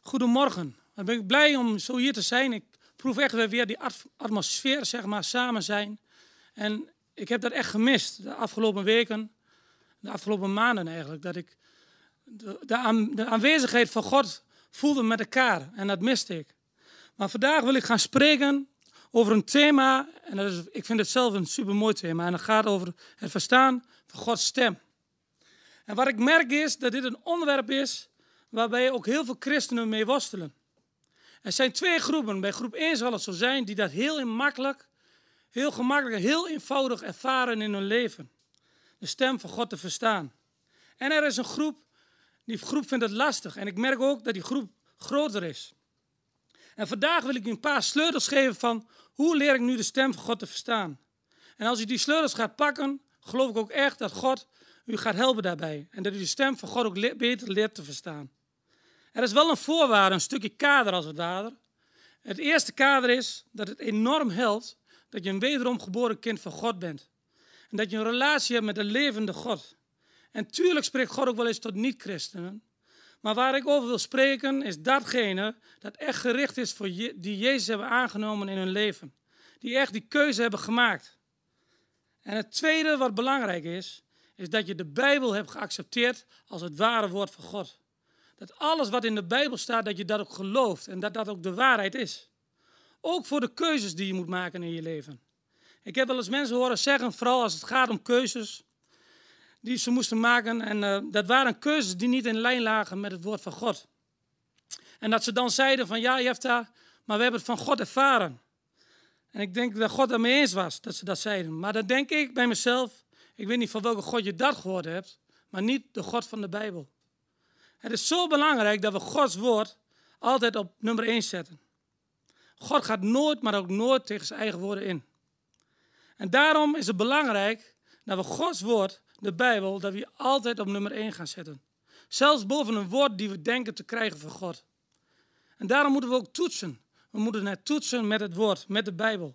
Goedemorgen. Dan ben ik blij om zo hier te zijn. Ik proef echt weer die atmosfeer, zeg maar, samen zijn. En ik heb dat echt gemist de afgelopen weken, de afgelopen maanden eigenlijk. Dat ik de aanwezigheid van God voelde met elkaar en dat miste ik. Maar vandaag wil ik gaan spreken over een thema, en dat is, ik vind het zelf een supermooi thema. En dat gaat over het verstaan van Gods stem. En wat ik merk is dat dit een onderwerp is waarbij ook heel veel christenen mee worstelen. Er zijn twee groepen. Bij groep 1 zal het zo zijn die dat heel gemakkelijk en heel eenvoudig ervaren in hun leven. De stem van God te verstaan. En er is een groep, die groep vindt het lastig. En ik merk ook dat die groep groter is. En vandaag wil ik u een paar sleutels geven van hoe leer ik nu de stem van God te verstaan. En als u die sleutels gaat pakken, geloof ik ook echt dat God u gaat helpen daarbij. En dat u de stem van God ook beter leert te verstaan. Er is wel een voorwaarde, een stukje kader als het ware. Het eerste kader is dat het enorm helpt dat je een wederom geboren kind van God bent. En dat je een relatie hebt met de levende God. En tuurlijk spreekt God ook wel eens tot niet-christenen. Maar waar ik over wil spreken is datgene dat echt gericht is voor die Jezus hebben aangenomen in hun leven. Die echt die keuze hebben gemaakt. En het tweede wat belangrijk is dat je de Bijbel hebt geaccepteerd als het ware woord van God. Dat alles wat in de Bijbel staat, dat je dat ook gelooft en dat dat ook de waarheid is. Ook voor de keuzes die je moet maken in je leven. Ik heb wel eens mensen horen zeggen, vooral als het gaat om keuzes die ze moesten maken. En dat waren keuzes die niet in lijn lagen met het woord van God. En dat ze dan zeiden van ja, Jefta, maar we hebben het van God ervaren. En ik denk dat God daarmee eens was dat ze dat zeiden. Maar dan denk ik bij mezelf, ik weet niet van welke God je dat gehoord hebt, maar niet de God van de Bijbel. Het is zo belangrijk dat we Gods woord altijd op nummer 1 zetten. God gaat nooit, maar ook nooit tegen zijn eigen woorden in. En daarom is het belangrijk dat we Gods woord, de Bijbel, dat we altijd op nummer 1 gaan zetten. Zelfs boven een woord die we denken te krijgen van God. En daarom moeten we ook toetsen. We moeten het toetsen met het woord, met de Bijbel.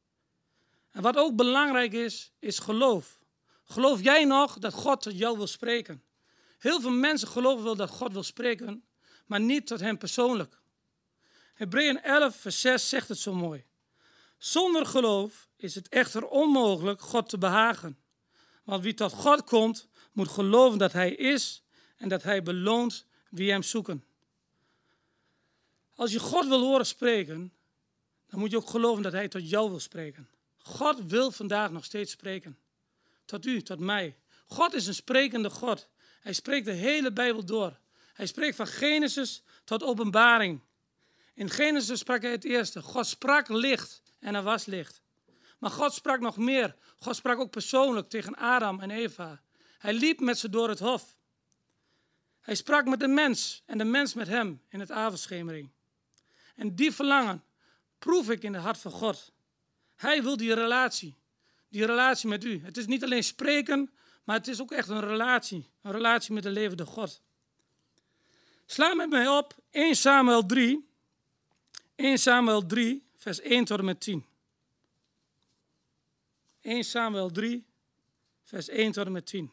En wat ook belangrijk is geloof. Geloof jij nog dat God tot jou wil spreken? Heel veel mensen geloven wel dat God wil spreken, maar niet tot hen persoonlijk. Hebreeën 11 vers 6 zegt het zo mooi. Zonder geloof is het echter onmogelijk God te behagen. Want wie tot God komt, moet geloven dat hij is en dat hij beloont wie hem zoeken. Als je God wil horen spreken, dan moet je ook geloven dat hij tot jou wil spreken. God wil vandaag nog steeds spreken. Tot u, tot mij. God is een sprekende God. Hij spreekt de hele Bijbel door. Hij spreekt van Genesis tot Openbaring. In Genesis sprak hij het eerste. God sprak licht en er was licht. Maar God sprak nog meer. God sprak ook persoonlijk tegen Adam en Eva. Hij liep met ze door het hof. Hij sprak met de mens en de mens met hem in het avondschemering. En die verlangen proef ik in het hart van God. Hij wil die relatie met u. Het is niet alleen spreken, maar het is ook echt een relatie met de levende God. Sla met mij op 1 Samuel 3, vers 1 tot en met 10. 1 Samuel 3, vers 1 tot en met 10.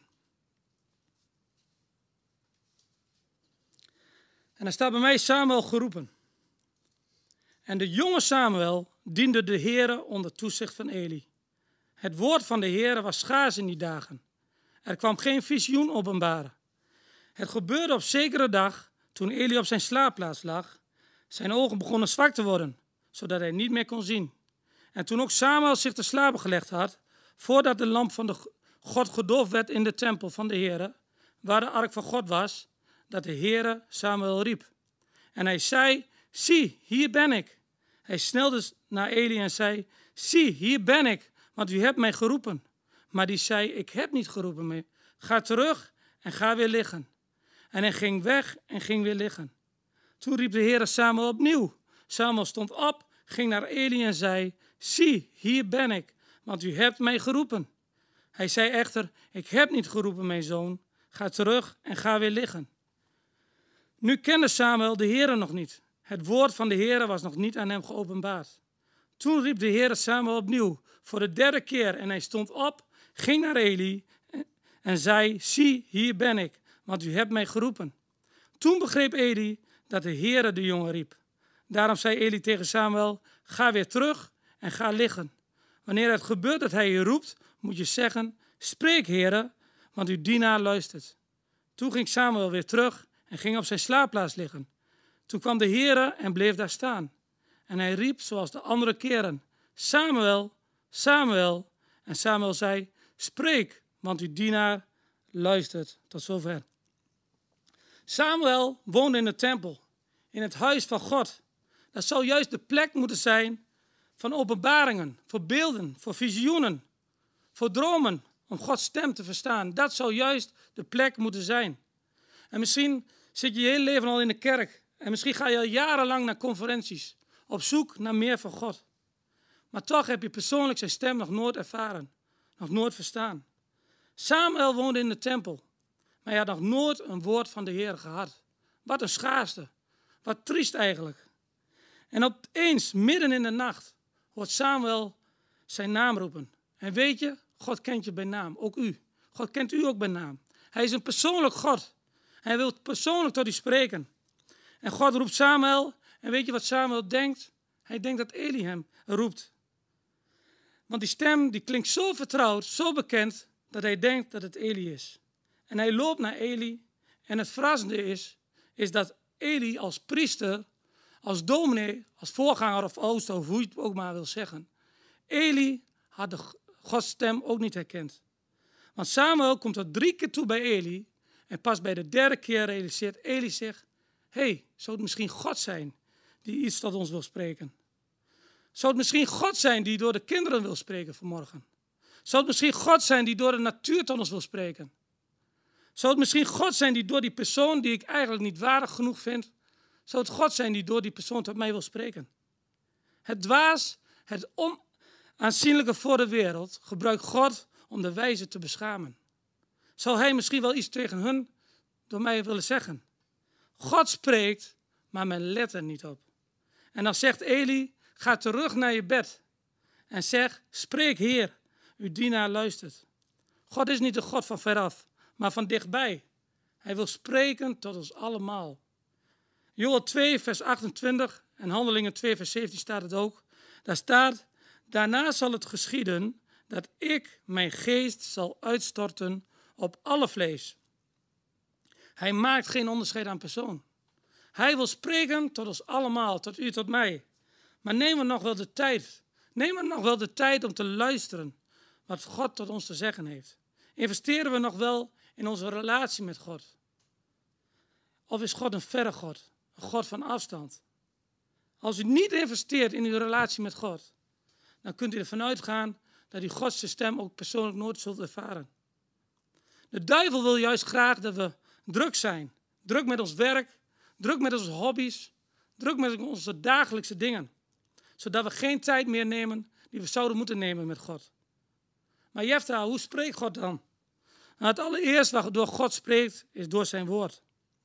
En dan staat bij mij Samuel geroepen. En de jonge Samuel diende de Heere onder toezicht van Eli. Het woord van de Heere was schaars in die dagen. Er kwam geen visioen openbaren. Het gebeurde op zekere dag, toen Eli op zijn slaapplaats lag. Zijn ogen begonnen zwak te worden, zodat hij niet meer kon zien. En toen ook Samuel zich te slapen gelegd had, voordat de lamp van de God gedoofd werd in de tempel van de Heere, waar de ark van God was, dat de Heere Samuel riep. En hij zei, zie, hier ben ik. Hij snelde naar Eli en zei, zie, hier ben ik, want u hebt mij geroepen. Maar die zei, ik heb niet geroepen meer. Ga terug en ga weer liggen. En hij ging weg en ging weer liggen. Toen riep de Heere Samuel opnieuw. Samuel stond op, ging naar Eli en zei, zie, hier ben ik, want u hebt mij geroepen. Hij zei echter, ik heb niet geroepen, mijn zoon. Ga terug en ga weer liggen. Nu kende Samuel de Heere nog niet. Het woord van de Heere was nog niet aan hem geopenbaard. Toen riep de Heere Samuel opnieuw, voor de 3e keer. En hij stond op, ging naar Eli en zei, zie, hier ben ik, want u hebt mij geroepen. Toen begreep Eli dat de Heere de jongen riep. Daarom zei Eli tegen Samuel, ga weer terug en ga liggen. Wanneer het gebeurt dat hij je roept, moet je zeggen, spreek Heere, want uw dienaar luistert. Toen ging Samuel weer terug en ging op zijn slaapplaats liggen. Toen kwam de Heere en bleef daar staan. En hij riep zoals de andere keren, Samuel, Samuel. En Samuel zei, spreek, want uw dienaar luistert. Tot zover. Samuel woonde in de tempel, in het huis van God. Dat zou juist de plek moeten zijn van openbaringen, voor beelden, voor visioenen, voor dromen, om Gods stem te verstaan. Dat zou juist de plek moeten zijn. En misschien zit je je hele leven al in de kerk. En misschien ga je al jarenlang naar conferenties, op zoek naar meer van God. Maar toch heb je persoonlijk zijn stem nog nooit ervaren, nog nooit verstaan. Samuel woonde in de tempel, maar hij had nog nooit een woord van de Heer gehad. Wat een schaarste, wat triest eigenlijk. En opeens, midden in de nacht, hoort Samuel zijn naam roepen. En weet je, God kent je bij naam, ook u. God kent u ook bij naam. Hij is een persoonlijk God. Hij wil persoonlijk tot u spreken. En God roept Samuel. En weet je wat Samuel denkt? Hij denkt dat Eli hem roept. Want die stem die klinkt zo vertrouwd, zo bekend, dat hij denkt dat het Eli is. En hij loopt naar Eli. En het verrassende is dat Eli als priester, als dominee, als voorganger of ooster, of hoe je het ook maar wil zeggen. Eli had de Gods stem ook niet herkend. Want Samuel komt er 3 keer toe bij Eli. En pas bij de 3e keer realiseert Eli zich, zou het misschien God zijn die iets tot ons wil spreken? Zou het misschien God zijn die door de kinderen wil spreken vanmorgen? Zou het misschien God zijn die door de natuur tot ons wil spreken? Zou het misschien God zijn die door die persoon die ik eigenlijk niet waardig genoeg vind, zou het God zijn die door die persoon tot mij wil spreken? Het dwaas, het onaanzienlijke voor de wereld gebruikt God om de wijze te beschamen. Zal hij misschien wel iets tegen hun door mij willen zeggen? God spreekt, maar men let er niet op. En dan zegt Eli, ga terug naar je bed en zeg, spreek Heer, uw dienaar luistert. God is niet de God van veraf, maar van dichtbij. Hij wil spreken tot ons allemaal. Joel 2, vers 28 en Handelingen 2, vers 17 staat het ook. Daar staat, daarna zal het geschieden dat ik mijn geest zal uitstorten op alle vlees. Hij maakt geen onderscheid aan persoon. Hij wil spreken tot ons allemaal, tot u, tot mij. Maar nemen we nog wel de tijd. Nemen we nog wel de tijd om te luisteren wat God tot ons te zeggen heeft. Investeren we nog wel in onze relatie met God? Of is God een verre God? Een God van afstand? Als u niet investeert in uw relatie met God, dan kunt u ervan uitgaan dat u Gods stem ook persoonlijk nooit zult ervaren. De duivel wil juist graag dat we druk zijn. Druk met ons werk, druk met onze hobby's, druk met onze dagelijkse dingen. Zodat we geen tijd meer nemen die we zouden moeten nemen met God. Maar Jefta, hoe spreekt God dan? Nou, het allereerst waardoor God spreekt is door zijn woord.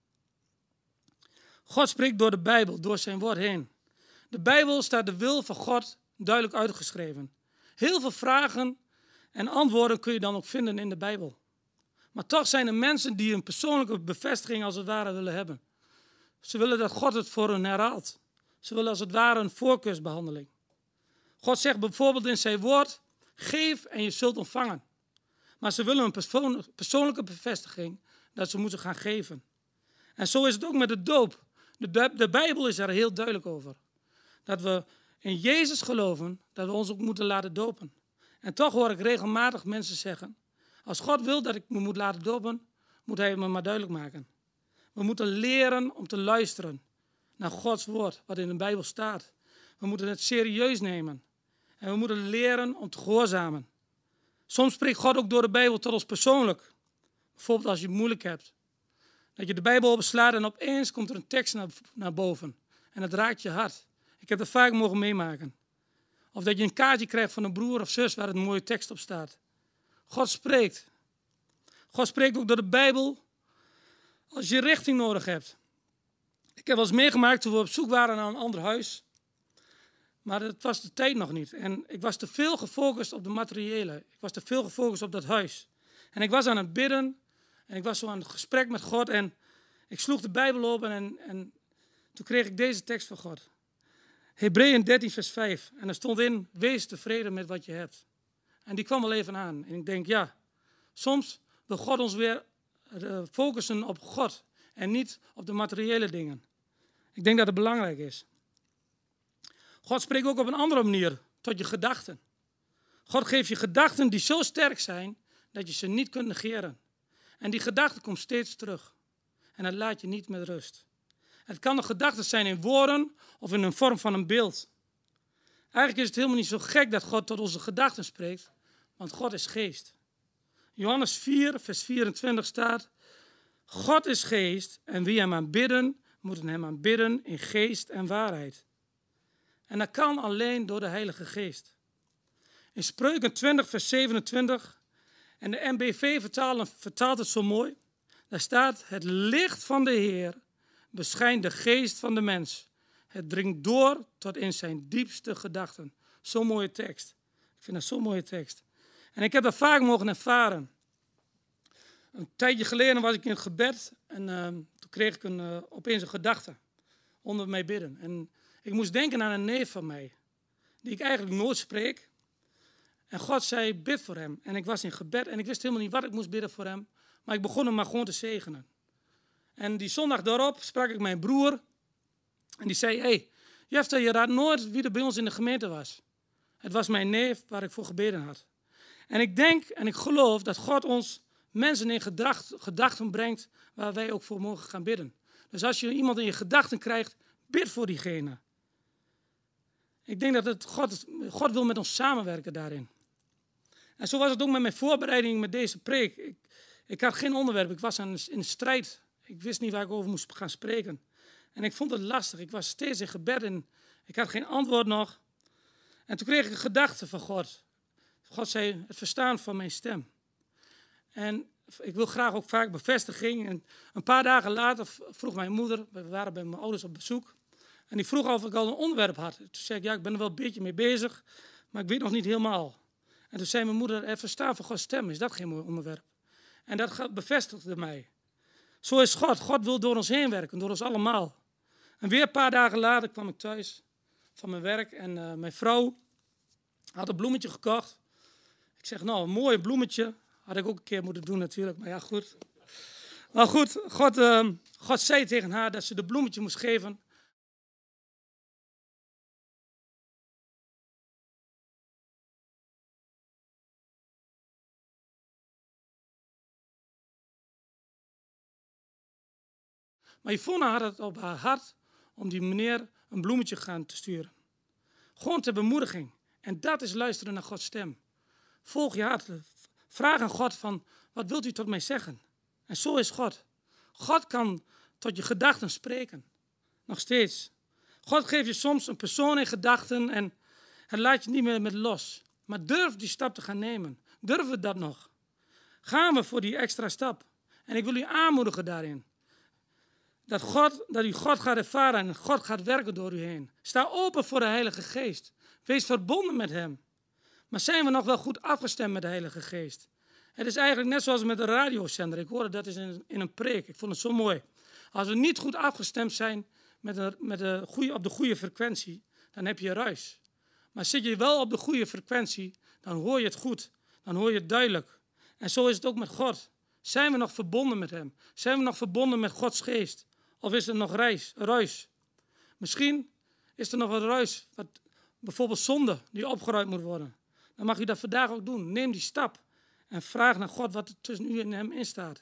God spreekt door de Bijbel, door zijn woord heen. De Bijbel staat de wil van God duidelijk uitgeschreven. Heel veel vragen en antwoorden kun je dan ook vinden in de Bijbel. Maar toch zijn er mensen die een persoonlijke bevestiging als het ware willen hebben. Ze willen dat God het voor hen herhaalt. Ze willen als het ware een voorkeursbehandeling. God zegt bijvoorbeeld in zijn woord, geef en je zult ontvangen. Maar ze willen een persoonlijke bevestiging dat ze moeten gaan geven. En zo is het ook met de doop. De Bijbel is er heel duidelijk over. Dat we in Jezus geloven, dat we ons ook moeten laten dopen. En toch hoor ik regelmatig mensen zeggen, als God wil dat ik me moet laten dopen, moet hij het me maar duidelijk maken. We moeten leren om te luisteren naar Gods woord, wat in de Bijbel staat. We moeten het serieus nemen. En we moeten leren om te gehoorzamen. Soms spreekt God ook door de Bijbel tot ons persoonlijk. Bijvoorbeeld als je het moeilijk hebt. Dat je de Bijbel opslaat en opeens komt er een tekst naar boven. En het raakt je hart. Ik heb dat vaak mogen meemaken. Of dat je een kaartje krijgt van een broer of zus waar een mooie tekst op staat. God spreekt. God spreekt ook door de Bijbel als je richting nodig hebt. Ik heb wel eens meegemaakt toen we op zoek waren naar een ander huis. Maar dat was de tijd nog niet. En ik was te veel gefocust op de materiële. Ik was te veel gefocust op dat huis. En ik was aan het bidden. En ik was zo aan het gesprek met God. En ik sloeg de Bijbel open. En toen kreeg ik deze tekst van God. Hebreeën 13 vers 5. En er stond in, wees tevreden met wat je hebt. En die kwam wel even aan. En ik denk, ja, soms wil God ons weer focussen op God en niet op de materiële dingen. Ik denk dat het belangrijk is. God spreekt ook op een andere manier tot je gedachten. God geeft je gedachten die zo sterk zijn dat je ze niet kunt negeren. En die gedachte komt steeds terug. En dat laat je niet met rust. Het kan een gedachte zijn in woorden of in een vorm van een beeld. Eigenlijk is het helemaal niet zo gek dat God tot onze gedachten spreekt, want God is geest. Johannes 4, vers 24 staat, God is geest en wie hem aanbidden, moeten hem aanbidden in geest en waarheid. En dat kan alleen door de Heilige Geest. In Spreuken 20, vers 27, en de NBV vertaalt het zo mooi, daar staat, het licht van de Heer beschijnt de geest van de mens. Het dringt door tot in zijn diepste gedachten. Zo'n mooie tekst. Ik vind dat zo'n mooie tekst. En ik heb dat vaak mogen ervaren. Een tijdje geleden was ik in het gebed en toen kreeg ik opeens een gedachte onder mijn bidden. En ik moest denken aan een neef van mij, die ik eigenlijk nooit spreek. En God zei, bid voor hem. En ik was in gebed en ik wist helemaal niet wat ik moest bidden voor hem. Maar ik begon hem maar gewoon te zegenen. En die zondag daarop sprak ik mijn broer. En die zei, hey, Jefter, je raadt nooit wie er bij ons in de gemeente was. Het was mijn neef waar ik voor gebeden had. En ik denk en ik geloof dat God ons mensen in gedachten brengt waar wij ook voor mogen gaan bidden. Dus als je iemand in je gedachten krijgt, bid voor diegene. Ik denk dat God wil met ons samenwerken daarin. En zo was het ook met mijn voorbereiding met deze preek. Ik had geen onderwerp, ik was in een strijd. Ik wist niet waar ik over moest gaan spreken. En ik vond het lastig, ik was steeds in gebed en ik had geen antwoord nog. En toen kreeg ik een gedachte van God. God zei, het verstaan van mijn stem. En ik wil graag ook vaak bevestiging. En een paar dagen later vroeg mijn moeder, we waren bij mijn ouders op bezoek. En die vroeg of ik al een onderwerp had. Toen zei ik, ja, ik ben er wel een beetje mee bezig, maar ik weet nog niet helemaal. En toen zei mijn moeder, het verstaan van Gods stem, is dat geen mooi onderwerp? En dat bevestigde mij. Zo is God. God wil door ons heen werken, door ons allemaal. En weer een paar dagen later kwam ik thuis van mijn werk en mijn vrouw had een bloemetje gekocht. Ik zeg, nou, een mooi bloemetje. Had ik ook een keer moeten doen natuurlijk, maar ja, goed. Maar goed, God zei tegen haar dat ze de bloemetje moest geven. Maar Yvonne had het op haar hart om die meneer een bloemetje te sturen. Gewoon ter bemoediging. En dat is luisteren naar Gods stem. Volg je hart. Vraag aan God van, wat wilt u tot mij zeggen? En zo is God. God kan tot je gedachten spreken. Nog steeds. God geeft je soms een persoon in gedachten en het laat je niet meer met los. Maar durf die stap te gaan nemen. Durven we dat nog? Gaan we voor die extra stap? En ik wil u aanmoedigen daarin. Dat u God gaat ervaren en God gaat werken door u heen. Sta open voor de Heilige Geest. Wees verbonden met hem. Maar zijn we nog wel goed afgestemd met de Heilige Geest? Het is eigenlijk net zoals met de radiozender. Ik hoorde dat eens in een preek. Ik vond het zo mooi. Als we niet goed afgestemd zijn op de goede frequentie, dan heb je ruis. Maar zit je wel op de goede frequentie, dan hoor je het goed. Dan hoor je het duidelijk. En zo is het ook met God. Zijn we nog verbonden met hem? Zijn we nog verbonden met Gods geest? Of is er nog ruis? Misschien is er nog wat ruis, bijvoorbeeld zonde die opgeruimd moet worden. Dan mag u dat vandaag ook doen. Neem die stap en vraag naar God wat er tussen u en hem in staat.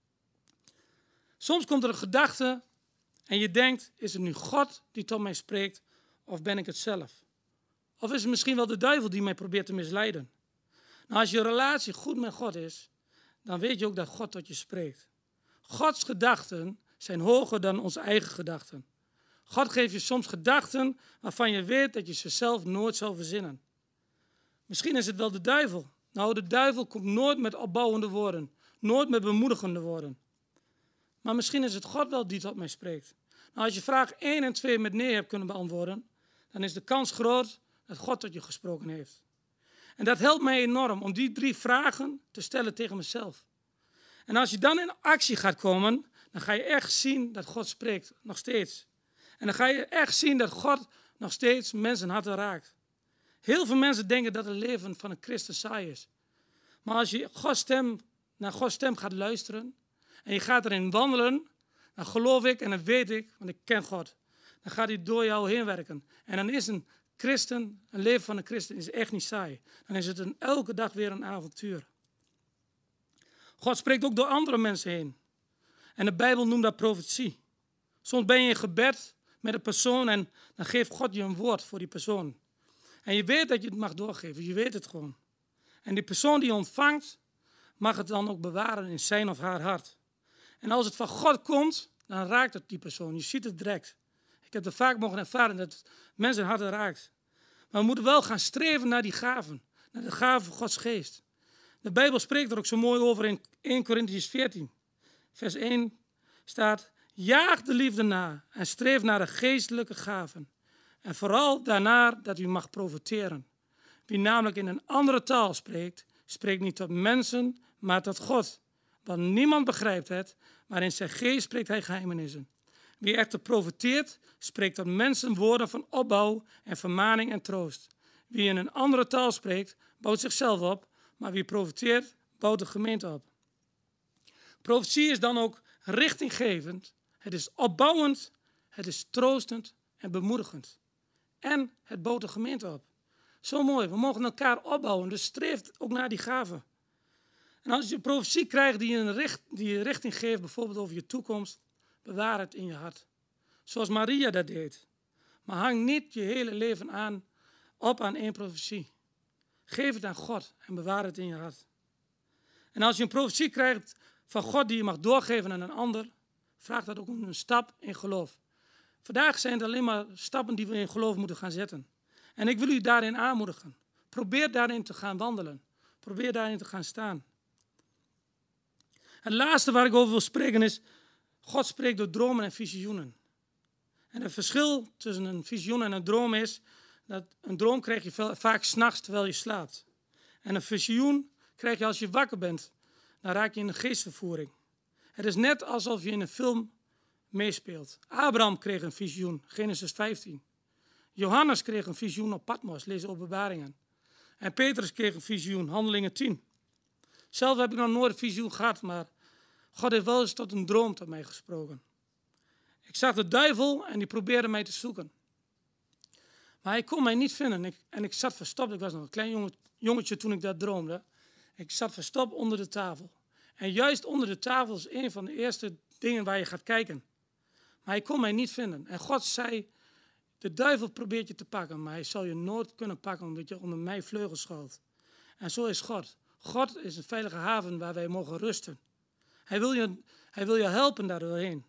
Soms komt er een gedachte en je denkt, is het nu God die tot mij spreekt of ben ik het zelf? Of is het misschien wel de duivel die mij probeert te misleiden? Nou, als je relatie goed met God is, dan weet je ook dat God tot je spreekt. Gods gedachten zijn hoger dan onze eigen gedachten. God geeft je soms gedachten waarvan je weet dat je ze zelf nooit zou verzinnen. Misschien is het wel de duivel. Nou, de duivel komt nooit met opbouwende woorden. Nooit met bemoedigende woorden. Maar misschien is het God wel die tot mij spreekt. Nou, als je vraag 1 en 2 met nee hebt kunnen beantwoorden, dan is de kans groot dat God tot je gesproken heeft. En dat helpt mij enorm om die 3 vragen te stellen tegen mezelf. En als je dan in actie gaat komen, dan ga je echt zien dat God spreekt, nog steeds. En dan ga je echt zien dat God nog steeds mensen harten raakt. Heel veel mensen denken dat het leven van een christen saai is. Maar als je naar Gods stem gaat luisteren en je gaat erin wandelen, dan geloof ik en dan weet ik, want ik ken God. Dan gaat hij door jou heen werken. En dan is een leven van een christen is echt niet saai. Dan is het elke dag weer een avontuur. God spreekt ook door andere mensen heen. En de Bijbel noemt dat profetie. Soms ben je in gebed met een persoon en dan geeft God je een woord voor die persoon. En je weet dat je het mag doorgeven, je weet het gewoon. En die persoon die je ontvangt, mag het dan ook bewaren in zijn of haar hart. En als het van God komt, dan raakt het die persoon. Je ziet het direct. Ik heb er vaak mogen ervaren dat het mensen harten raakt. Maar we moeten wel gaan streven naar die gaven. Naar de gaven van Gods geest. De Bijbel spreekt er ook zo mooi over in 1 Korintiërs 14. Vers 1 staat: jaag de liefde na en streef naar de geestelijke gaven. En vooral daarna dat u mag profiteren. Wie namelijk in een andere taal spreekt, spreekt niet tot mensen, maar tot God. Want niemand begrijpt het, maar in zijn geest spreekt hij geheimenissen. Wie echter profeteert, spreekt tot mensen woorden van opbouw en vermaning en troost. Wie in een andere taal spreekt, bouwt zichzelf op, maar wie profeteert, bouwt de gemeente op. Profetie is dan ook richtinggevend, het is opbouwend, het is troostend en bemoedigend. En het bouwt de gemeente op. Zo mooi, we mogen elkaar opbouwen, dus streef ook naar die gaven. En als je een profetie krijgt die je richting geeft, bijvoorbeeld over je toekomst, bewaar het in je hart. Zoals Maria dat deed. Maar hang niet je hele leven op aan één profetie. Geef het aan God en bewaar het in je hart. En als je een profetie krijgt van God die je mag doorgeven aan een ander, vraag dat ook om een stap in geloof. Vandaag zijn het alleen maar stappen die we in geloof moeten gaan zetten. En ik wil u daarin aanmoedigen. Probeer daarin te gaan wandelen. Probeer daarin te gaan staan. Het laatste waar ik over wil spreken is, God spreekt door dromen en visioenen. En het verschil tussen een visioen en een droom is, dat een droom krijg je vaak 's nachts terwijl je slaapt. En een visioen krijg je als je wakker bent. Dan raak je in een geestvervoering. Het is net alsof je in een film meespeelt. Abraham kreeg een visioen, Genesis 15. Johannes kreeg een visioen op Patmos, lees Openbaringen. En Petrus kreeg een visioen, Handelingen 10. Zelf heb ik nog nooit een visioen gehad, maar God heeft wel eens tot een droom tot mij gesproken. Ik zag de duivel en die probeerde mij te zoeken. Maar hij kon mij niet vinden en ik zat verstopt. Ik was nog een klein jongetje toen ik dat droomde. Ik zat verstopt onder de tafel. En juist onder de tafel is een van de eerste dingen waar je gaat kijken. Maar hij kon mij niet vinden. En God zei, de duivel probeert je te pakken, maar hij zal je nooit kunnen pakken omdat je onder mijn vleugels schuilt. En zo is God. God is een veilige haven waar wij mogen rusten. Hij wil je helpen daardoorheen.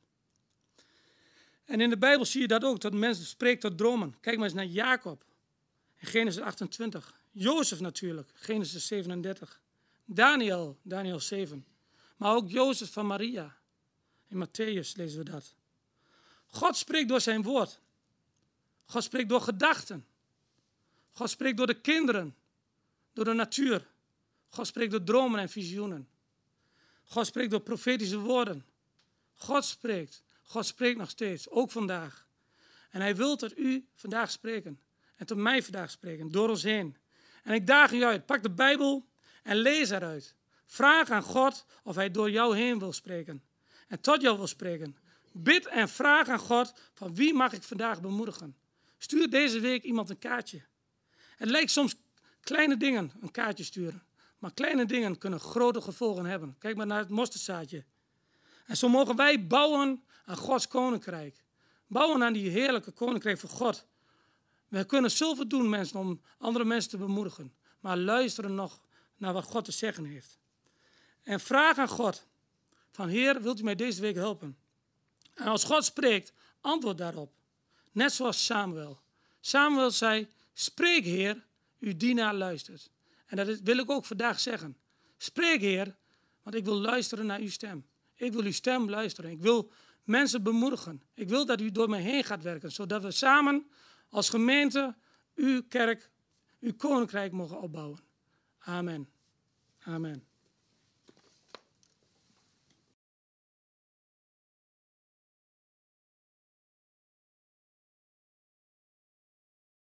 En in de Bijbel zie je dat ook, dat mensen spreken tot dromen. Kijk maar eens naar Jacob in Genesis 28. Jozef natuurlijk, Genesis 37. Daniel 7. Maar ook Jozef van Maria. In Matthäus lezen we dat. God spreekt door zijn woord. God spreekt door gedachten. God spreekt door de kinderen. Door de natuur. God spreekt door dromen en visioenen. God spreekt door profetische woorden. God spreekt nog steeds, ook vandaag. En hij wil tot u vandaag spreken. En tot mij vandaag spreken, door ons heen. En ik daag u uit, pak de Bijbel en lees eruit. Vraag aan God of hij door jou heen wil spreken. En tot jou wil spreken. Bid en vraag aan God, van wie mag ik vandaag bemoedigen? Stuur deze week iemand een kaartje. Het lijkt soms kleine dingen, een kaartje sturen. Maar kleine dingen kunnen grote gevolgen hebben. Kijk maar naar het mosterdzaadje. En zo mogen wij bouwen aan Gods koninkrijk. Bouwen aan die heerlijke koninkrijk van God. We kunnen zoveel doen, mensen, om andere mensen te bemoedigen. Maar luisteren nog naar wat God te zeggen heeft. En vraag aan God, van Heer, wilt u mij deze week helpen? En als God spreekt, antwoord daarop. Net zoals Samuel. Samuel zei, spreek Heer, uw dienaar luistert. En dat wil ik ook vandaag zeggen. Spreek Heer, want ik wil luisteren naar uw stem. Ik wil uw stem luisteren. Ik wil mensen bemoedigen. Ik wil dat u door mij heen gaat werken. Zodat we samen als gemeente uw kerk, uw koninkrijk mogen opbouwen. Amen. Amen.